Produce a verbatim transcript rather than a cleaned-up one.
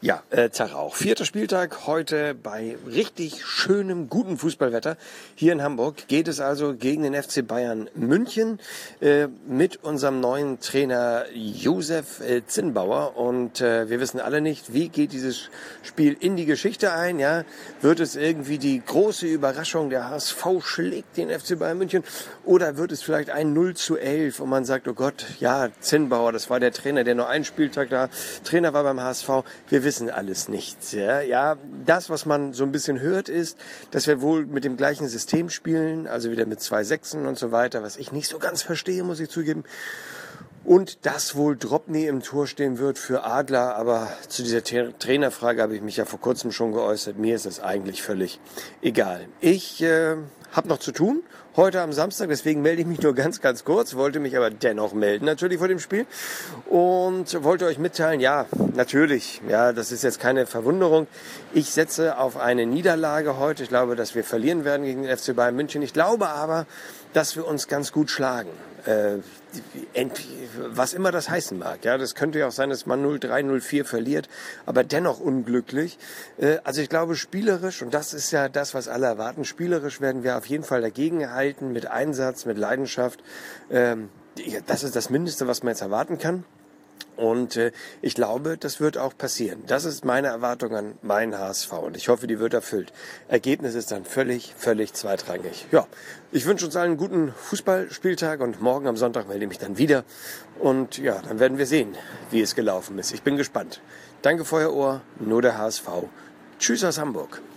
Ja, äh, Tag auch. Vierter Spieltag heute bei richtig schönem, guten Fußballwetter. Hier in Hamburg geht es also gegen den F C Bayern München äh, mit unserem neuen Trainer Josef äh, Zinnbauer. Und äh, wir wissen alle nicht, wie geht dieses Spiel in die Geschichte ein. Ja, wird es irgendwie die große Überraschung, der H S V schlägt den F C Bayern München? Oder wird es vielleicht ein null zu elf und man sagt, oh Gott, ja, Zinnbauer, das war der Trainer, der nur einen Spieltag da Trainer war beim H S V. Wir wissen alles nichts. Ja, ja, das, was man so ein bisschen hört, ist, dass wir wohl mit dem gleichen System spielen, also wieder mit zwei Sechsen und so weiter, was ich nicht so ganz verstehe, muss ich zugeben. Und dass wohl Drobny im Tor stehen wird für Adler, aber zu dieser Tra- Trainerfrage habe ich mich ja vor kurzem schon geäußert. Mir ist das eigentlich völlig egal. Ich äh, habe noch zu tun heute am Samstag, deswegen melde ich mich nur ganz, ganz kurz, wollte mich aber dennoch melden natürlich vor dem Spiel und wollte euch mitteilen, ja, natürlich, ja, das ist jetzt keine Verwunderung. Ich setze auf eine Niederlage heute. Ich glaube, dass wir verlieren werden gegen den F C Bayern München. Ich glaube aber, dass wir uns ganz gut schlagen. Äh, was immer das heißen mag. Ja, das könnte ja auch sein, dass man null drei, null vier verliert, aber dennoch unglücklich. Äh, also ich glaube, spielerisch, und das ist ja das, was alle erwarten, spielerisch werden wir auf jeden Fall dagegenhalten, mit Einsatz, mit Leidenschaft. Ähm, das ist das Mindeste, was man jetzt erwarten kann. Und äh, ich glaube, das wird auch passieren. Das ist meine Erwartung an meinen H S V und ich hoffe, die wird erfüllt. Ergebnis ist dann völlig, völlig zweitrangig. Ja, ich wünsche uns allen einen guten Fußballspieltag und morgen am Sonntag melde ich mich dann wieder. Und ja, dann werden wir sehen, wie es gelaufen ist. Ich bin gespannt. Danke, Feuerohr, nur der H S V. Tschüss aus Hamburg.